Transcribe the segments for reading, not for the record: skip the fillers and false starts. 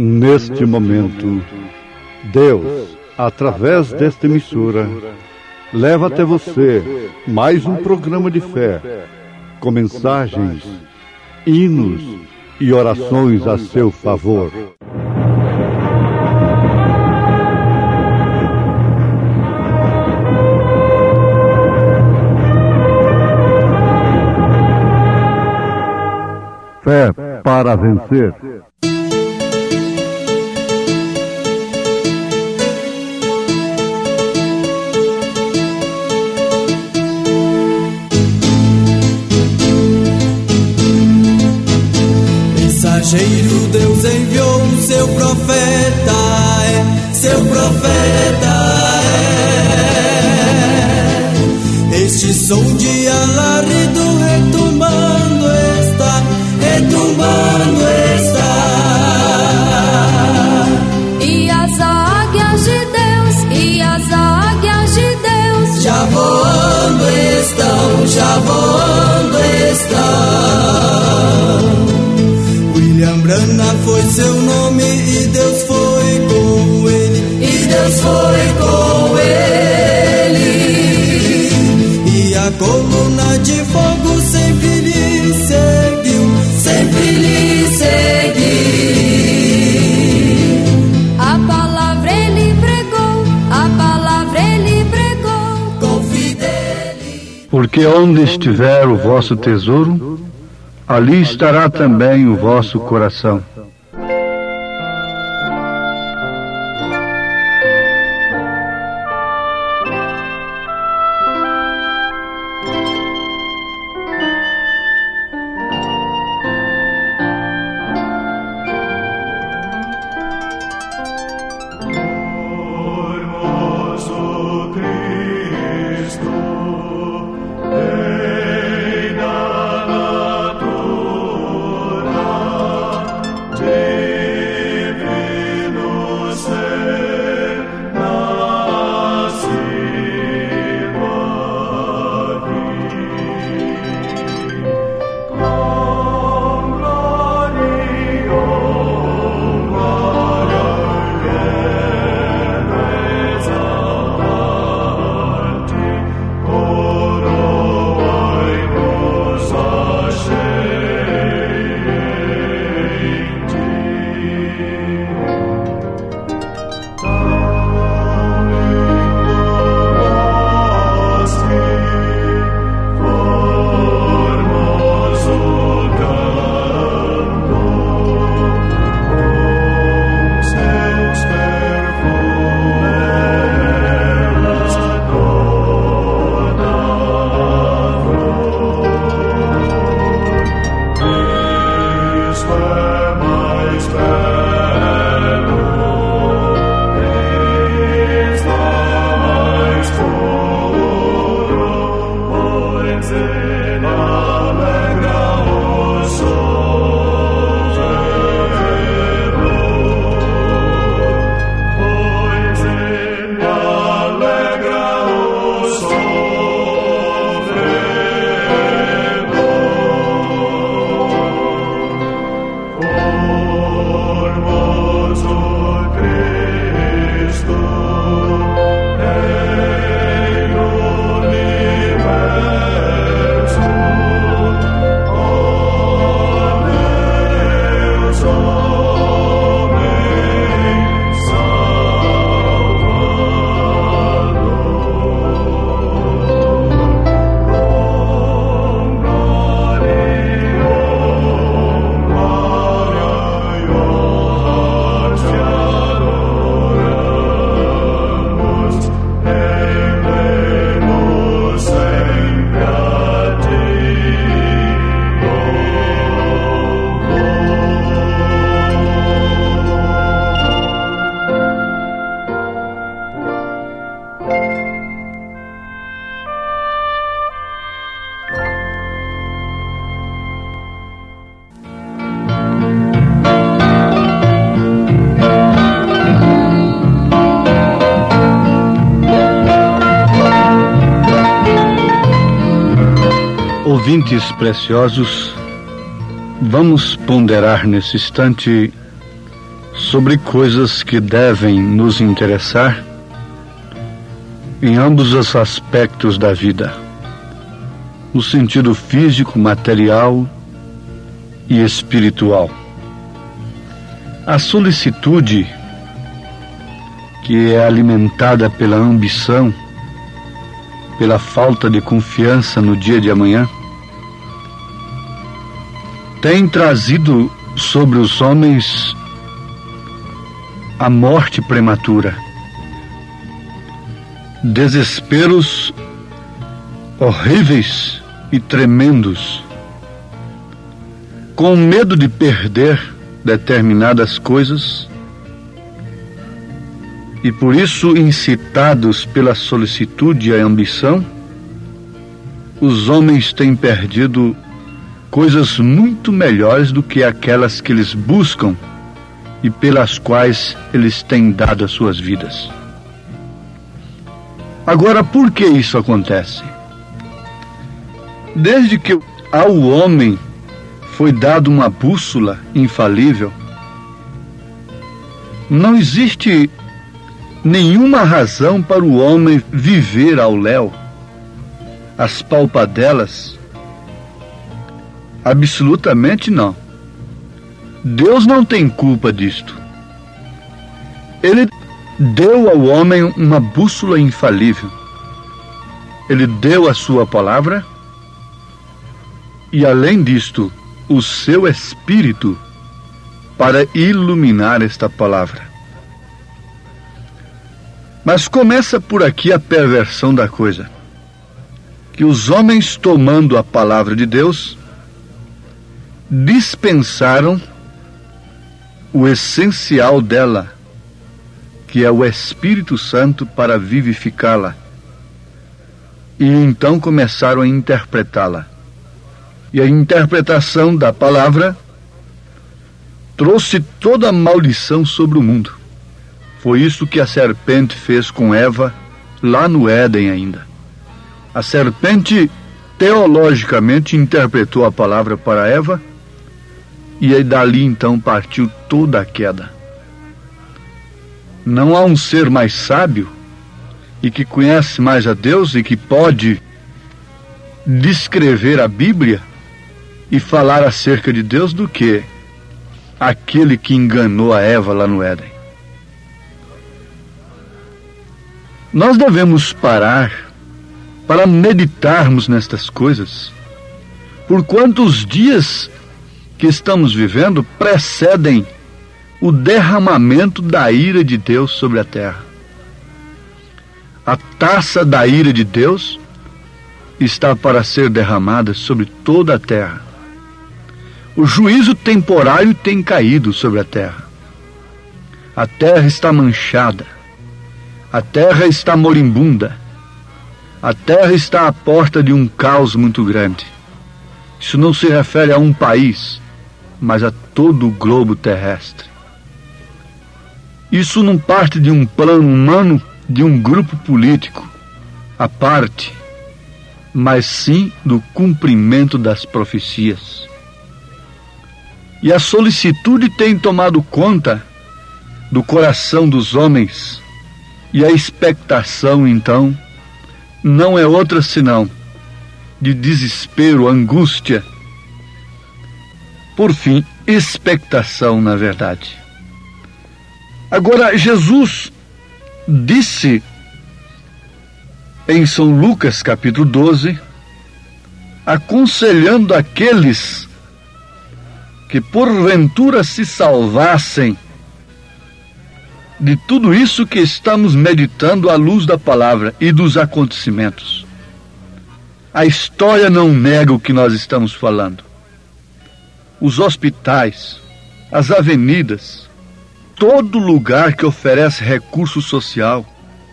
Neste momento, Deus, através desta emissora, leva até você mais um programa de fé, com mensagens, hinos e orações a seu favor. Fé para vencer. Mensageiro, Deus enviou o seu profeta, seu profeta é. Este som de alarido retumbando está, retumbando está. E as águias de Deus, e as águias de Deus, já voando estão, já voando estão. William Branham foi seu nome e Deus foi com ele, e Deus foi com ele. E a coluna de fogo sempre lhe seguiu, sempre lhe seguiu. a palavra ele pregou, a palavra ele pregou com fidelidade. Porque onde estiver o vosso tesouro, ali estará também o vosso coração. Ouvintes preciosos, vamos ponderar nesse instante sobre coisas que devem nos interessar em ambos os aspectos da vida, no sentido físico, material e espiritual. A solicitude, que é alimentada pela ambição, pela falta de confiança no dia de amanhã, tem trazido sobre os homens a morte prematura, desesperos horríveis e tremendos, com medo de perder determinadas coisas, e por isso, incitados pela solicitude e a ambição, os homens têm perdido coisas muito melhores do que aquelas que eles buscam e pelas quais eles têm dado as suas vidas. Agora, por que isso acontece? Desde que ao homem foi dado uma bússola infalível, não existe nenhuma razão para o homem viver ao léu, às palpadelas. Absolutamente não. Deus não tem culpa disto. Ele deu ao homem uma bússola infalível. Ele deu a sua palavra e, além disto, o seu espírito para iluminar esta palavra. Mas começa por aqui a perversão da coisa, que os homens, tomando a palavra de Deus, dispensaram o essencial dela, que é o Espírito Santo, para vivificá-la, e então começaram a interpretá-la. E a interpretação da palavra trouxe toda a maldição sobre o mundo. Foi isso que a serpente fez com Eva, lá no Éden ainda. A serpente, teologicamente, interpretou a palavra para Eva, e aí dali então partiu toda a queda. Não há um ser mais sábio, e que conhece mais a Deus, e que pode descrever a Bíblia e falar acerca de Deus, do que aquele que enganou a Eva lá no Éden. Nós devemos parar para meditarmos nestas coisas, porquanto os dias que estamos vivendo precedem o derramamento da ira de Deus sobre a terra. A taça da ira de Deus está para ser derramada sobre toda a terra. O juízo temporário tem caído sobre a terra. A terra está manchada. A terra está moribunda. A terra está à porta de um caos muito grande. Isso não se refere a um país, mas a todo o globo terrestre. Isso não parte de um plano humano, de um grupo político à parte, mas sim do cumprimento das profecias. E a solicitude tem tomado conta do coração dos homens, e a expectação, então, não é outra senão de desespero, angústia. Por fim, expectação, na verdade. Agora, Jesus disse em São Lucas, capítulo 12, aconselhando aqueles que porventura se salvassem de tudo isso que estamos meditando à luz da palavra e dos acontecimentos. A história não nega o que nós estamos falando. Os hospitais, as avenidas, todo lugar que oferece recurso social,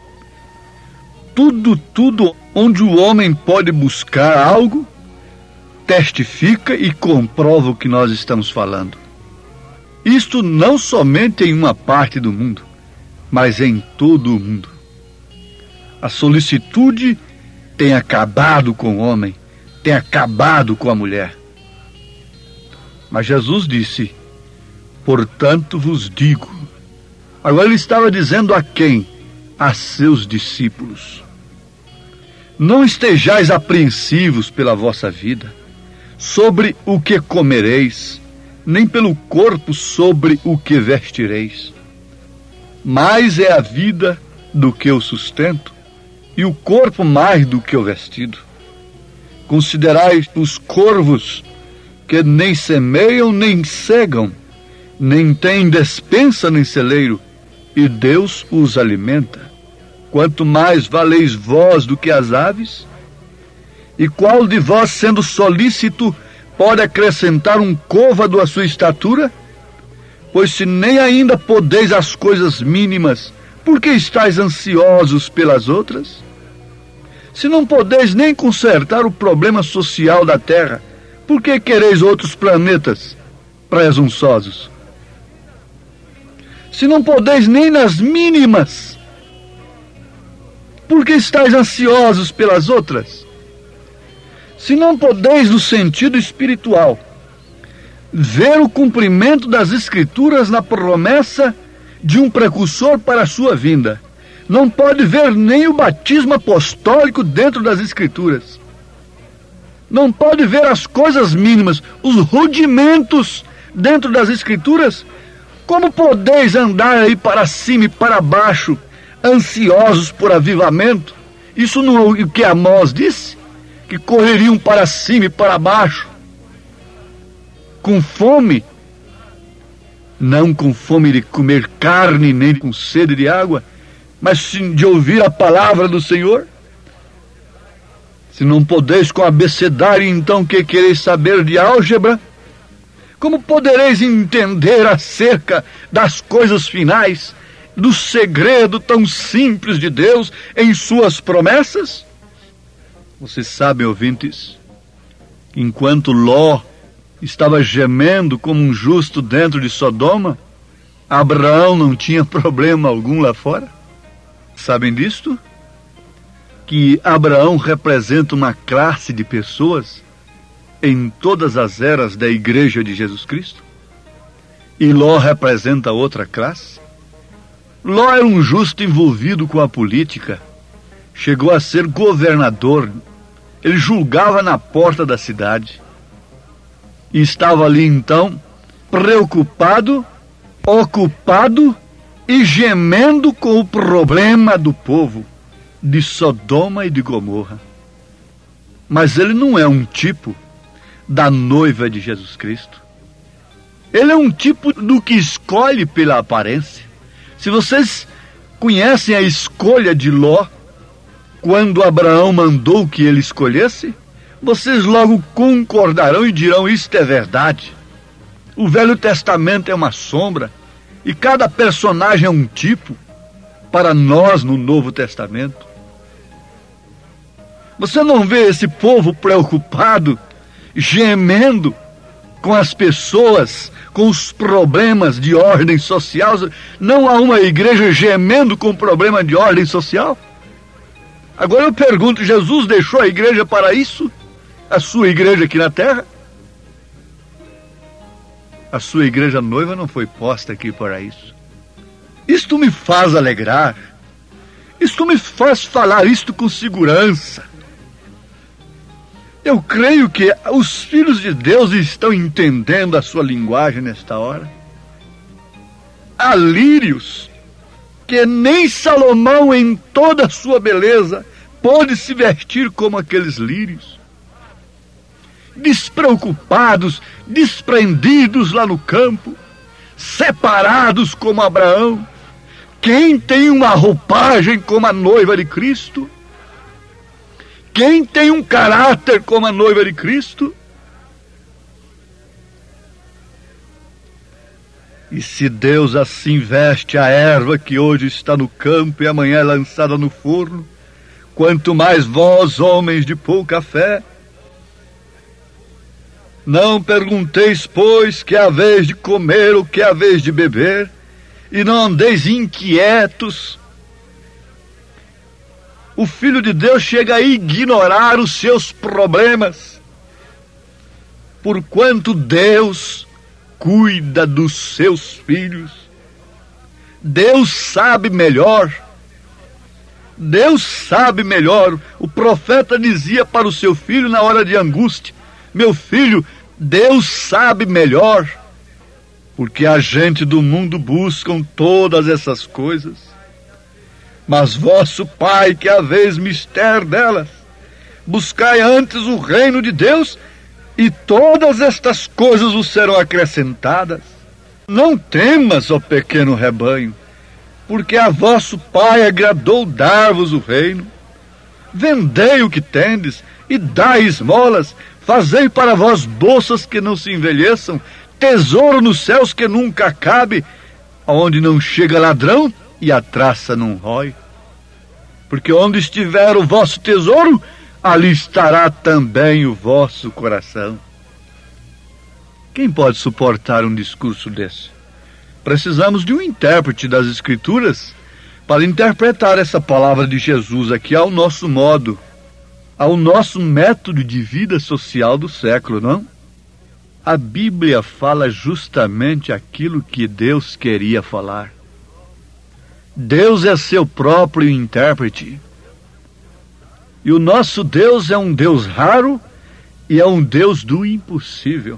tudo onde o homem pode buscar algo, testifica e comprova o que nós estamos falando. Isto não somente em uma parte do mundo, mas em todo o mundo. A solicitude tem acabado com o homem, tem acabado com a mulher. Mas Jesus disse: Portanto vos digo. Agora ele estava dizendo a quem? A seus discípulos. Não estejais apreensivos pela vossa vida, sobre o que comereis, nem pelo corpo sobre o que vestireis. Mais é a vida do que o sustento, e o corpo mais do que o vestido. Considerai os corvos, que nem semeiam, nem cegam, nem têm despensa nem celeiro, e Deus os alimenta. Quanto mais valeis vós do que as aves? E qual de vós, sendo solícito, pode acrescentar um côvado à sua estatura? Pois se nem ainda podeis as coisas mínimas, por que estáis ansiosos pelas outras? Se não podeis nem consertar o problema social da Terra, por que quereis outros planetas presunçosos? Se não podeis nem nas mínimas, por que estáis ansiosos pelas outras? Se não podeis, no sentido espiritual, ver o cumprimento das Escrituras na promessa de um precursor para a sua vinda, não pode ver nem o batismo apostólico dentro das Escrituras. Não pode ver as coisas mínimas, os rudimentos dentro das Escrituras. Como podeis andar aí para cima e para baixo, ansiosos por avivamento? Isso não é o que Amós disse? Que correriam para cima e para baixo, com fome, não com fome de comer carne, nem com sede de água, mas sim de ouvir a palavra do Senhor. Se não podeis com abecedário, então que quereis saber de álgebra? Como podereis entender acerca das coisas finais, do segredo tão simples de Deus em suas promessas? Vocês sabem, ouvintes, enquanto Ló estava gemendo como um justo dentro de Sodoma, Abraão não tinha problema algum lá fora. Sabem disto? Que Abraão representa uma classe de pessoas em todas as eras da Igreja de Jesus Cristo, e Ló representa outra classe. Ló era um justo envolvido com a política, chegou a ser governador, ele julgava na porta da cidade, e estava ali então, preocupado, ocupado e gemendo com o problema do povo de Sodoma e de Gomorra. Mas ele não é um tipo da noiva de Jesus Cristo. Ele é um tipo do que escolhe pela aparência. Se vocês conhecem a escolha de Ló, quando Abraão mandou que ele escolhesse, vocês logo concordarão e dirão: isto é verdade. O Velho Testamento é uma sombra, e cada personagem é um tipo para nós no Novo Testamento. Você não vê esse povo preocupado, gemendo com as pessoas, com os problemas de ordem social? Não há uma igreja gemendo com problema de ordem social? Agora eu pergunto, Jesus deixou a igreja para isso? A sua igreja aqui na terra? A sua igreja noiva não foi posta aqui para isso. Isto me faz alegrar. Isto me faz falar isto com segurança. Eu creio que os filhos de Deus estão entendendo a sua linguagem nesta hora. Há lírios que nem Salomão, em toda a sua beleza, pôde se vestir como aqueles lírios. Despreocupados, desprendidos lá no campo, separados como Abraão. Quem tem uma roupagem como a noiva de Cristo? Quem tem um caráter como a noiva de Cristo? E se Deus assim veste a erva que hoje está no campo e amanhã é lançada no forno, quanto mais vós, homens de pouca fé. Não pergunteis, pois, que é a vez de comer ou que é a vez de beber, e não andeis inquietos. O Filho de Deus chega a ignorar os seus problemas, porquanto Deus cuida dos seus filhos. Deus sabe melhor. Deus sabe melhor. O profeta dizia para o seu filho na hora de angústia: meu filho, Deus sabe melhor. Porque a gente do mundo busca todas essas coisas. Mas vosso Pai, que haveis mister delas, buscai antes o reino de Deus, e todas estas coisas vos serão acrescentadas. Não temas, ó pequeno rebanho, porque a vosso Pai agradou dar-vos o reino. Vendei o que tendes e dai esmolas, fazei para vós bolsas que não se envelheçam, tesouro nos céus que nunca acabe, aonde não chega ladrão e a traça não rói. Porque onde estiver o vosso tesouro, ali estará também o vosso coração. Quem pode suportar um discurso desse? Precisamos de um intérprete das Escrituras para interpretar essa palavra de Jesus aqui ao nosso modo, ao nosso método de vida social do século, não? A Bíblia fala justamente aquilo que Deus queria falar. Deus é seu próprio intérprete. E o nosso Deus é um Deus raro e é um Deus do impossível.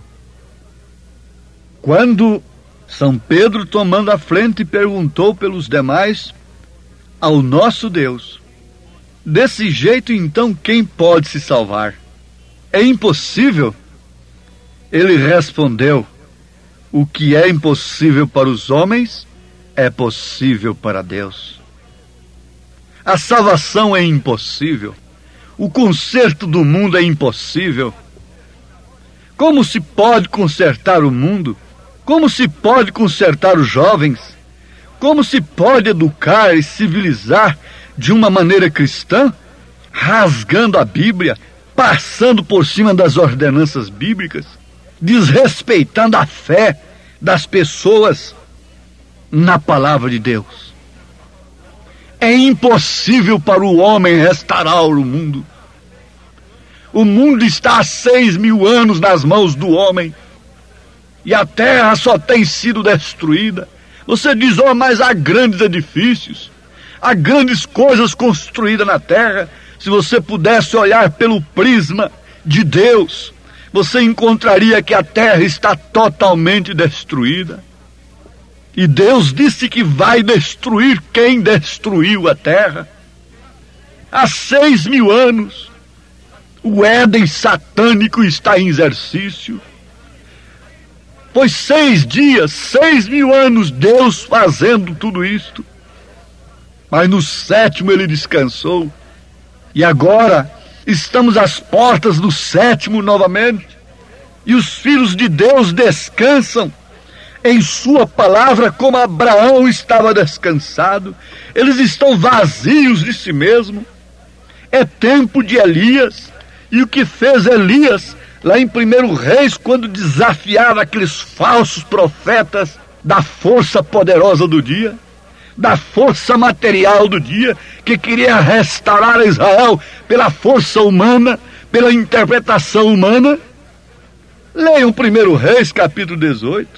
Quando São Pedro, tomando a frente, perguntou pelos demais ao nosso Deus: desse jeito, então, quem pode se salvar? É impossível? Ele respondeu: o que é impossível para os homens é possível para Deus. A salvação é impossível. O conserto do mundo é impossível. Como se pode consertar o mundo? Como se pode consertar os jovens? Como se pode educar e civilizar de uma maneira cristã, rasgando a Bíblia, passando por cima das ordenanças bíblicas, desrespeitando a fé das pessoas na palavra de Deus? É impossível para o homem restaurar o mundo. O mundo está há 6.000 anos nas mãos do homem, e a terra só tem sido destruída. Você diz: oh, mas há grandes edifícios, há grandes coisas construídas na terra. Se você pudesse olhar pelo prisma de Deus, você encontraria que a terra está totalmente destruída. E Deus disse que vai destruir quem destruiu a terra. Há 6.000 anos, o Éden satânico está em exercício. Pois 6 dias, 6.000 anos, Deus fazendo tudo isto. Mas no 7º ele descansou. E agora estamos às portas do 7º novamente. E os filhos de Deus descansam em sua palavra, como Abraão estava descansado. Eles estão vazios de si mesmo. É tempo de Elias. E o que fez Elias lá em 1 Reis, quando desafiava aqueles falsos profetas da força poderosa do dia, da força material do dia, que queria restaurar Israel pela força humana, pela interpretação humana? Leiam 1 Reis, capítulo 18.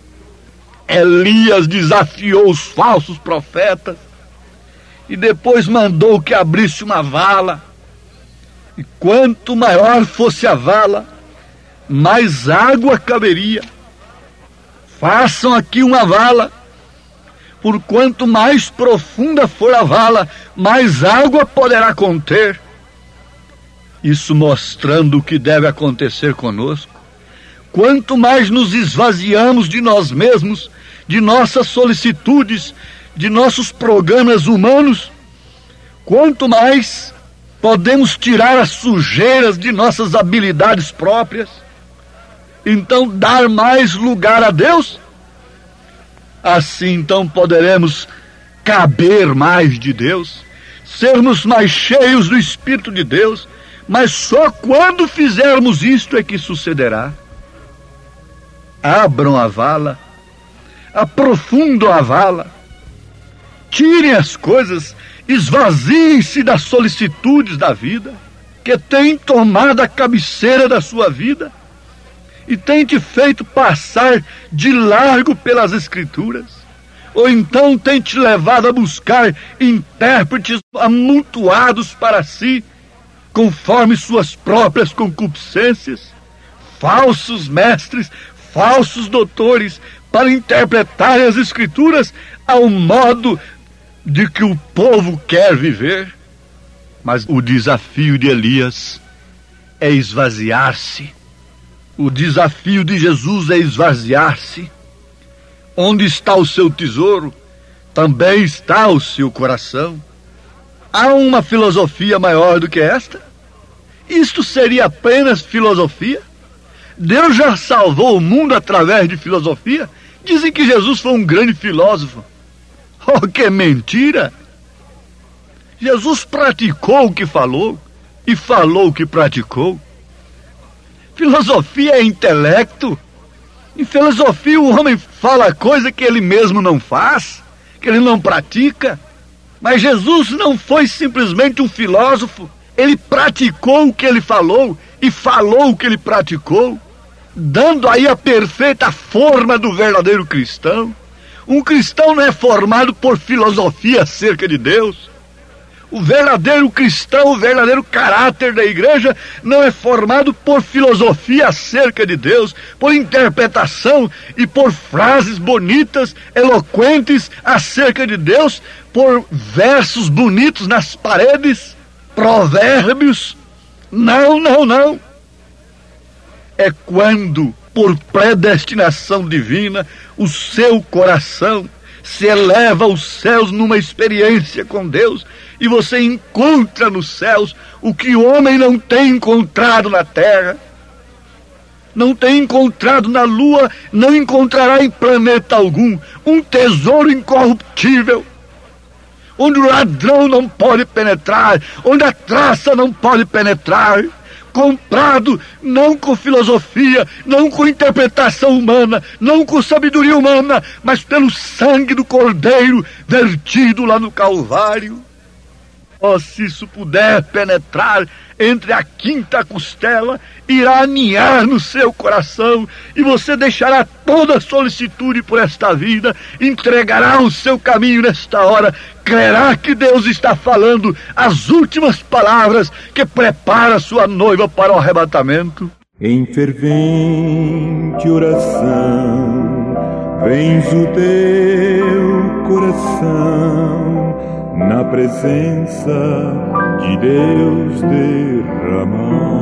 Elias desafiou os falsos profetas e depois mandou que abrisse uma vala. E quanto maior fosse a vala, mais água caberia. Façam aqui uma vala, por quanto mais profunda for a vala, mais água poderá conter. Isso mostrando o que deve acontecer conosco. Quanto mais nos esvaziamos de nós mesmos, de nossas solicitudes, de nossos programas humanos, quanto mais podemos tirar as sujeiras de nossas habilidades próprias, então dar mais lugar a Deus. Assim então poderemos caber mais de Deus, sermos mais cheios do Espírito de Deus. Mas só quando fizermos isto é que sucederá. Abram a vala, aprofundam a vala, tirem as coisas, esvaziem-se das solicitudes da vida, que têm tomado a cabeceira da sua vida, e tem te feito passar de largo pelas Escrituras, ou então tem te levado a buscar intérpretes amontoados para si, conforme suas próprias concupiscências, falsos mestres, falsos doutores, para interpretarem as Escrituras ao modo de que o povo quer viver. Mas o desafio de Elias é esvaziar-se. O desafio de Jesus é esvaziar-se. Onde está o seu tesouro, também está o seu coração. Há uma filosofia maior do que esta? Isto seria apenas filosofia? Deus já salvou o mundo através de filosofia? Dizem que Jesus foi um grande filósofo. Oh, que mentira! Jesus praticou o que falou e falou o que praticou. Filosofia é intelecto. Em filosofia o homem fala coisa que ele mesmo não faz, que ele não pratica. Mas Jesus não foi simplesmente um filósofo. Ele praticou o que ele falou e falou o que ele praticou, dando aí a perfeita forma do verdadeiro cristão. Um cristão não é formado por filosofia acerca de Deus. O verdadeiro cristão, o verdadeiro caráter da igreja não é formado por filosofia acerca de Deus, por interpretação e por frases bonitas, eloquentes acerca de Deus, por versos bonitos nas paredes, provérbios. Não, não, não. É quando, por predestinação divina, o seu coração se eleva aos céus numa experiência com Deus, e você encontra nos céus o que o homem não tem encontrado na terra, não tem encontrado na lua, não encontrará em planeta algum, um tesouro incorruptível, onde o ladrão não pode penetrar, onde a traça não pode penetrar, comprado não com filosofia, não com interpretação humana, não com sabedoria humana, mas pelo sangue do Cordeiro vertido lá no Calvário. Oh, se isso puder penetrar entre a quinta costela, irá aninhar no seu coração, e você deixará toda a solicitude por esta vida, entregará o seu caminho nesta hora, crerá que Deus está falando as últimas palavras que prepara sua noiva para o arrebatamento. Em fervente oração, vens o teu coração na presença de Deus derramar.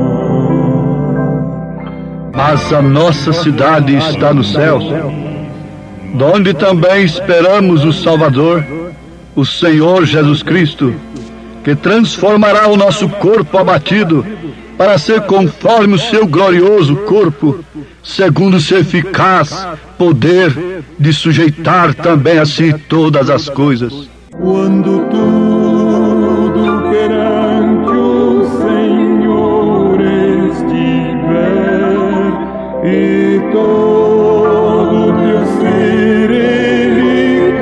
Mas a nossa cidade está nos céus, donde também esperamos o Salvador, o Senhor Jesus Cristo, que transformará o nosso corpo abatido para ser conforme o seu glorioso corpo, segundo o seu eficaz poder de sujeitar também a si todas as coisas. Quando tudo perante o Senhor estiver e todo teu ser Ele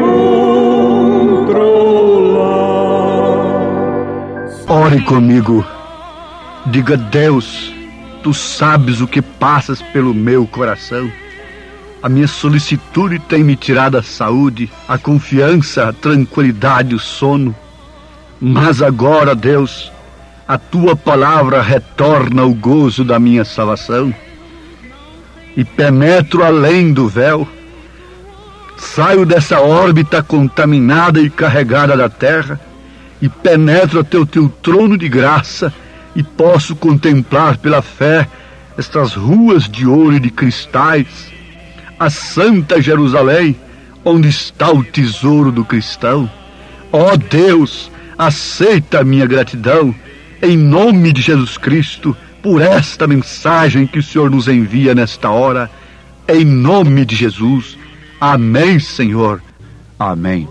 controlar. Ore comigo, diga: Deus, tu sabes o que passas pelo meu coração. A minha solicitude tem me tirado a saúde, a confiança, a tranquilidade, o sono. Mas agora, Deus, a tua palavra retorna o gozo da minha salvação. E penetro além do véu. Saio dessa órbita contaminada e carregada da terra e penetro até o teu trono de graça e posso contemplar pela fé estas ruas de ouro e de cristais, a Santa Jerusalém, onde está o tesouro do cristão. Ó Deus, aceita a minha gratidão, em nome de Jesus Cristo, por esta mensagem que o Senhor nos envia nesta hora, em nome de Jesus. Amém, Senhor. Amém.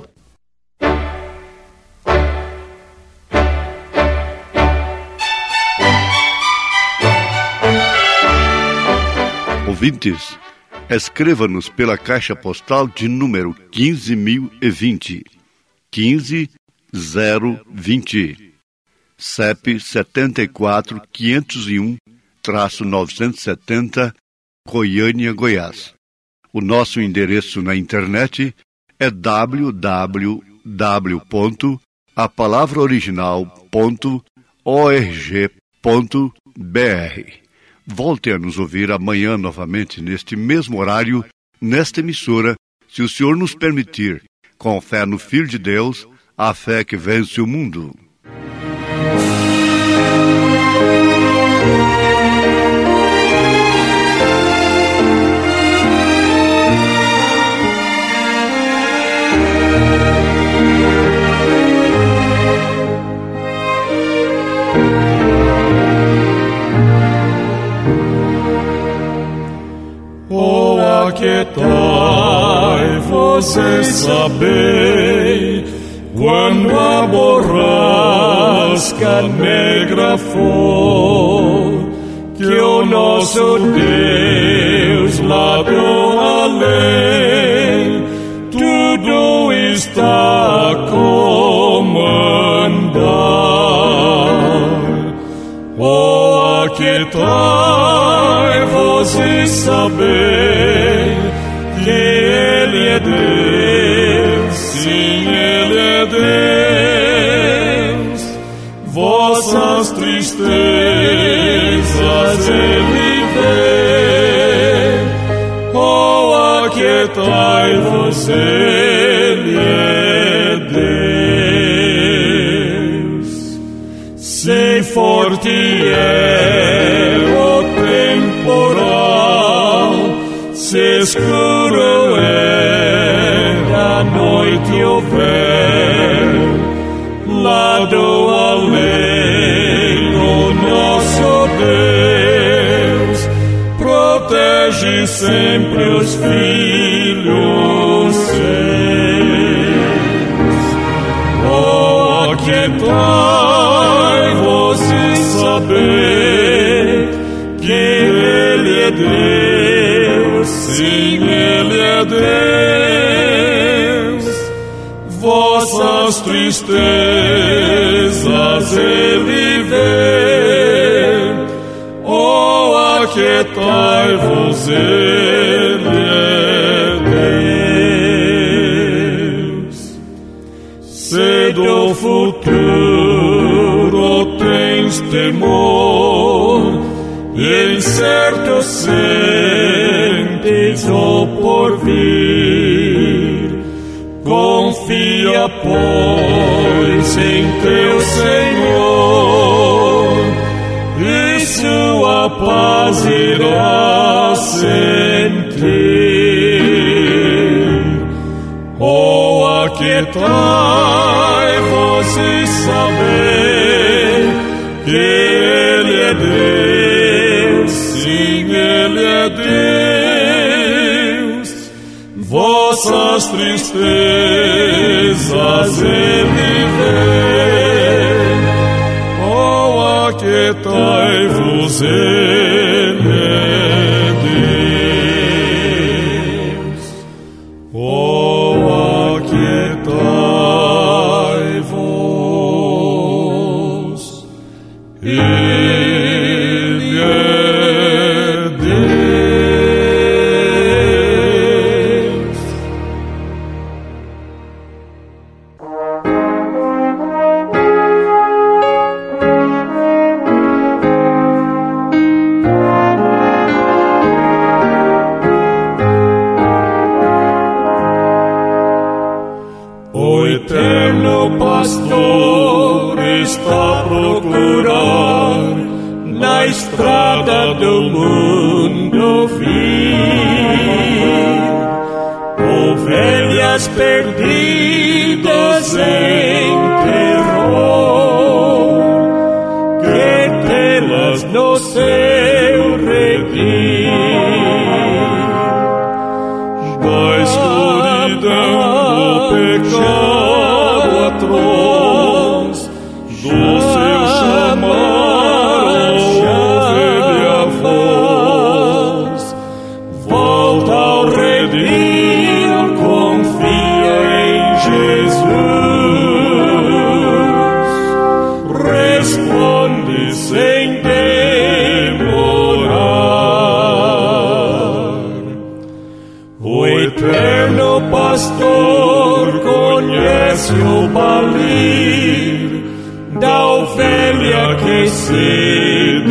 Ouvintes, escreva-nos pela caixa postal de número 15.020, 15020, CEP 74.501-970, Goiânia, Goiás. O nosso endereço na internet é www.apalavraoriginal.org.br. Volte a nos ouvir amanhã novamente, neste mesmo horário, nesta emissora, se o Senhor nos permitir, com fé no Filho de Deus, a fé que vence o mundo. Aquietai, vocês sabei, quando a borrasca negra for, que o nosso Deus lá do além tudo está a comandar. Oh, aquietai, vocês sabei, que Ele é Deus, sim, Ele é Deus. Vossas tristezas Ele vê. Oh, aquietai-vos, Ele é Deus. Sei forte é o temporal, se escuro é a noite houver, lá do além o nosso Deus protege sempre os filhos seus. Oh, aquietai-vos e sabei que Ele é Deus, sim, Ele é Deus. Vossas tristezas Ele vê. Oh, aquietai-vos, Ele é Deus. Se do futuro tens temor, incerto sentes o porvir, confia, pois, em teu Senhor, e sua paz irás sentir. Oh, aquietai-vos e sabei que Ele é Deus, sim, Ele é Deus. Vossas tristezas Ele vê. Oh, aquietai-vos, Ele é Deus. Oh, aquietai-vos, Ele é Deus. O eterno pastor está a procurar na estrada do mundo vir ovelhas perdidas em terror, que tê-las no seu redil. Da escuridão do pecado atroz, do seu chamar, ovelha voz, volta ao redil, confia em Jesus, responde sem demorar. se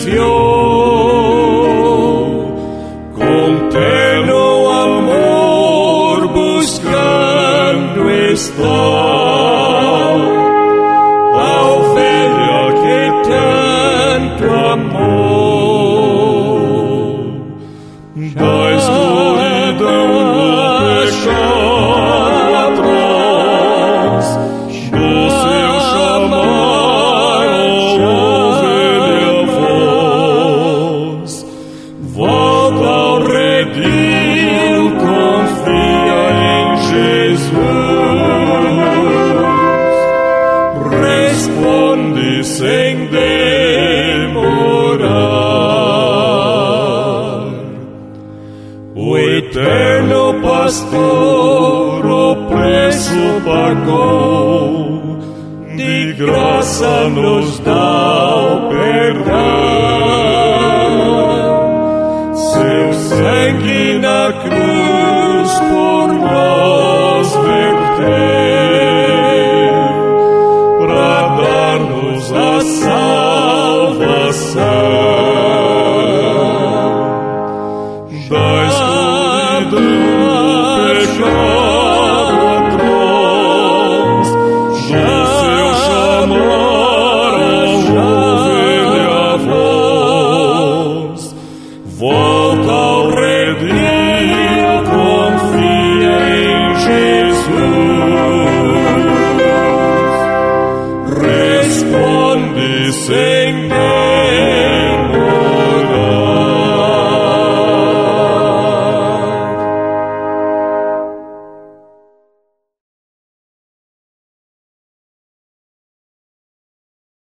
desviou, com terno amor buscando está a ovelha que tanto amou. Da escuridão do pecado atrás, do seu chamar, ovelha voz, volta ao redil, confia em Jesus, responde sem demorar. O eterno pastor o preço pagou, de graça nos dá o perdão. Seu sangue na cruz por nós verteu, pra dar-nos a salvação. Da escuridão do pecado atrás, do seu chamar, ovelha voz, volta ao redil, confia em Jesus, responde sem